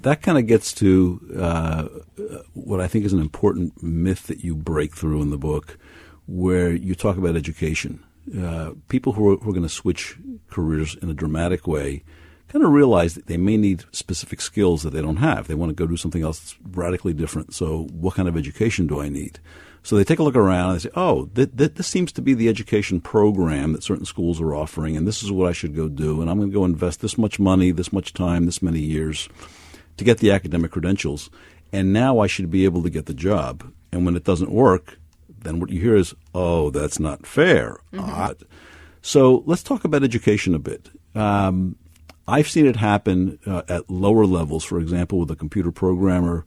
That kind of gets to what I think is an important myth that you break through in the book, where you talk about education. People who are going to switch careers in a dramatic way kind of realize that they may need specific skills that they don't have. They want to go do something else that's radically different. So what kind of education do I need? So they take a look around and they say, oh, this seems to be the education program that certain schools are offering, and this is what I should go do, and I'm going to go invest this much money, this much time, this many years to get the academic credentials, and now I should be able to get the job. And when it doesn't work, then what you hear is, oh, that's not fair. Mm-hmm. So let's talk about education a bit. I've seen it happen at lower levels, for example, with a computer programmer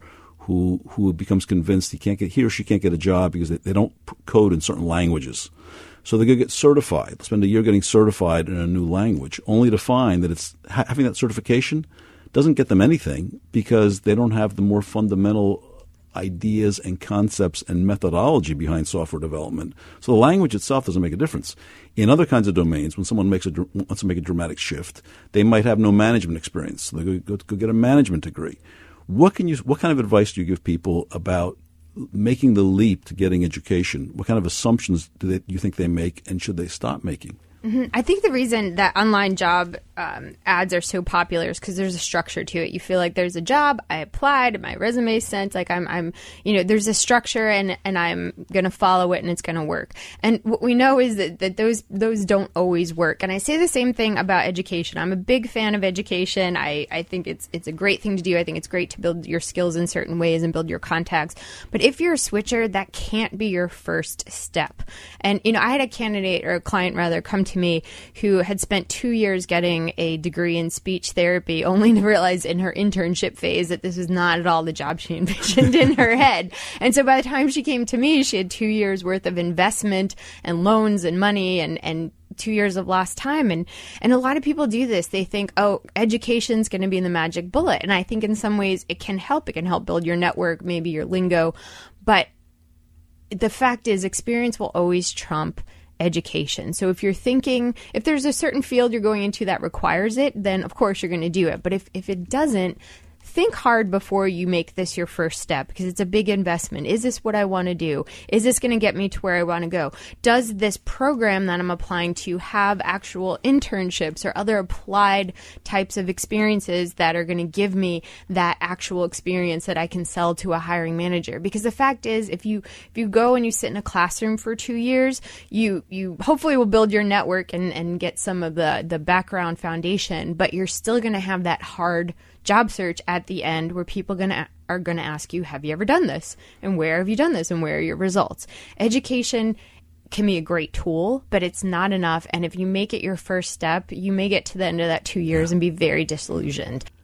who becomes convinced he or she can't get a job because they don't code in certain languages. So they go get certified, spend a year getting certified in a new language, only to find that having that certification doesn't get them anything because they don't have the more fundamental ideas and concepts and methodology behind software development. So the language itself doesn't make a difference. In other kinds of domains, when someone wants to make a dramatic shift, they might have no management experience. So they go get a management degree. What kind of advice do you give people about making the leap to getting education? What kind of assumptions do you think they make, and should they stop making? Mm-hmm. I think the reason that online job ads are so popular is because there's a structure to it. You feel like there's a job, I applied, my resume is sent, like I'm there's a structure and I'm going to follow it and it's going to work. And what we know is that those don't always work. And I say the same thing about education. I'm a big fan of education. I think it's a great thing to do. I think it's great to build your skills in certain ways and build your contacts. But if you're a switcher, that can't be your first step. And, I had a client come to me who had spent 2 years getting a degree in speech therapy, only to realize in her internship phase that this was not at all the job she envisioned in her head. And so by the time she came to me, she had 2 years worth of investment and loans and money and 2 years of lost time. And a lot of people do this. They think, oh, education's going to be the magic bullet. And I think in some ways it can help. It can help build your network, maybe your lingo. But the fact is, experience will always trump education. So if there's a certain field you're going into that requires it, then of course you're going to do it. But if it doesn't, think hard before you make this your first step, because it's a big investment. Is this what I want to do? Is this going to get me to where I want to go? Does this program that I'm applying to have actual internships or other applied types of experiences that are going to give me that actual experience that I can sell to a hiring manager? Because the fact is, if you go and you sit in a classroom for 2 years, you hopefully will build your network and get some of the background foundation, but you're still going to have that hard job search at the end where people are going to ask you, have you ever done this? And where have you done this? And where are your results? Education can be a great tool, but it's not enough. And if you make it your first step, you may get to the end of that 2 years and be very disillusioned.